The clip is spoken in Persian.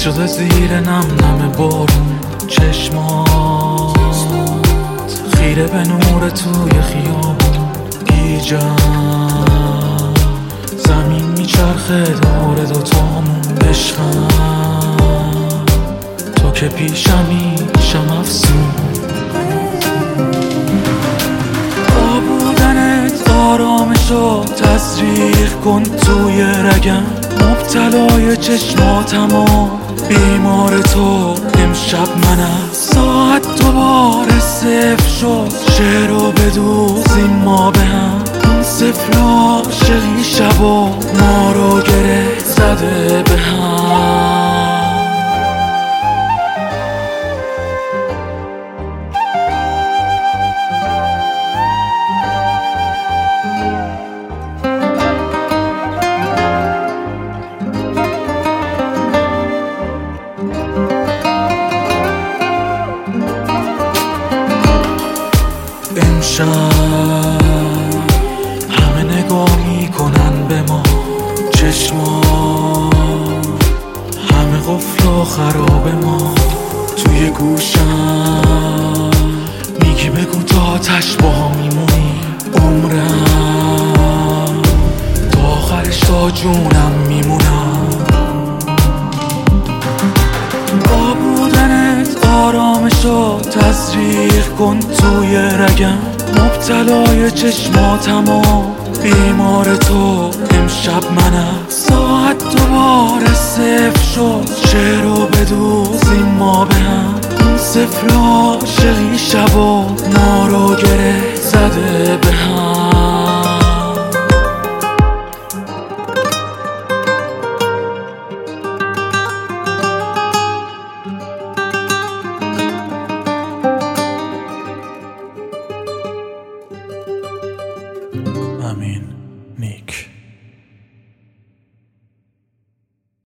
شده زیر نم نم بارون چشمات، خیره به نور توی خیابون گیجم، زمین میچرخه دور دوتامون عشقم، تو که پیشم افسون. با بودنت آرامشو تزریق کن توی رگم، مبتلای چشماتم و بیمار تو امشب منم. ساعت دوباره صفر شد، شعر رو بدوزیم ما به هم، این صفر عاشقی شب و ما رو گره زده به هم. امشب همه نگاه میکنن به ما، چشما همه قفل و خراب ما. توی گوشم میگی بگو تا آتش با هم میمونی، عمرم تا آخرش تا جونم میمونم. با بودنت آرامشو تزریق کن توی رگم، مبتلای چشماتم و بیمار تو امشب منم. ساعت دوباره صفر شد، شعر رو بدوزیم ما به هم، این صفر عاشقی شب و ما رو گره زده به هم. امین نیک.